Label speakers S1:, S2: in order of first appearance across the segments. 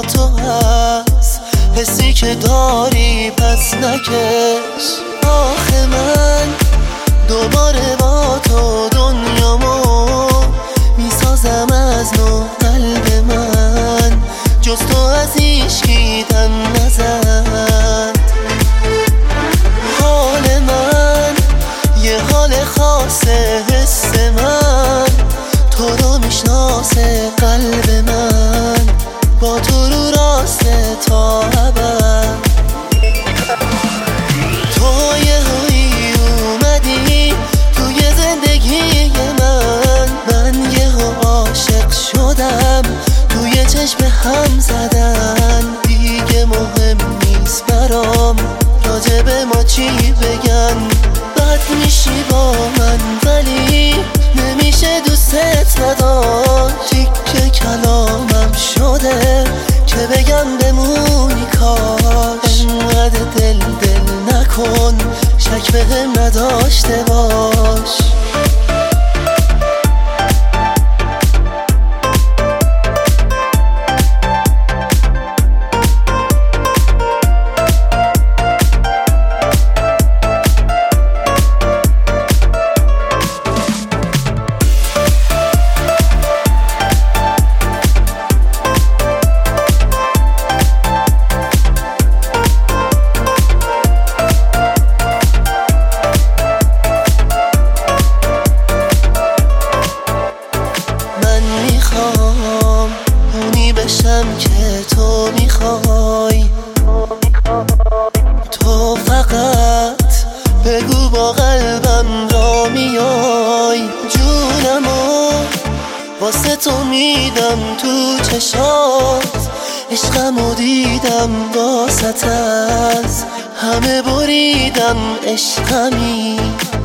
S1: تو هست، حسی که داری پس نکش. آخه من دوباره با تو دنیامو میسازم از نو. قلب من جز تو از هیچکی دم نزد. حال من یه حال خاصه، حس من تو رو میشناسه. قلب من با تو رو راسته تا ابد. تو یه هایی اومدی توی زندگی من یه عاشق شدم. توی چشم هم زدن دیگه مهم نیست برام راجب ما چی بگن. بد میشی با من ولی نمیشه دوستت نداشت. تیکه کلامم شده که بگم بمونی کاش. انقدر دل نکن، شک بهم نداشته باش. اونی بشم که تو میخوای. تو فقط بگو با قلبم را میای. جونمو واسه تو میدم تو چشات. عشقمو دیدم واسط از همه بریدم. عشقمی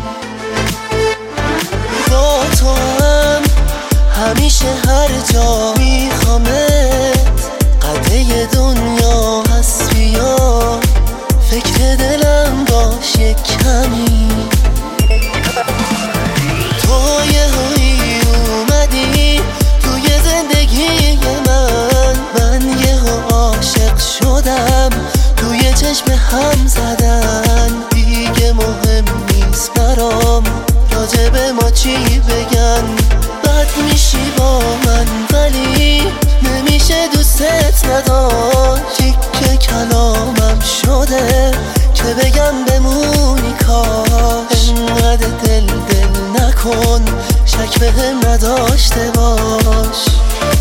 S1: با تو هم همیشه هر جا میخوامت. قده دنیا هست بیا فکر دلم باش یک کمی. تو یه هایی اومدی توی زندگی من یه عاشق شدم. توی چشم هم زدن دیگه مهم نیست برام راجب ما چی بگن. بد میشی با من ولی نمیشه دوستت نداشت. تیکه کلامم شده که بگم بمونی کاش. انقدر دل نکن، شک بهم نداشته باش.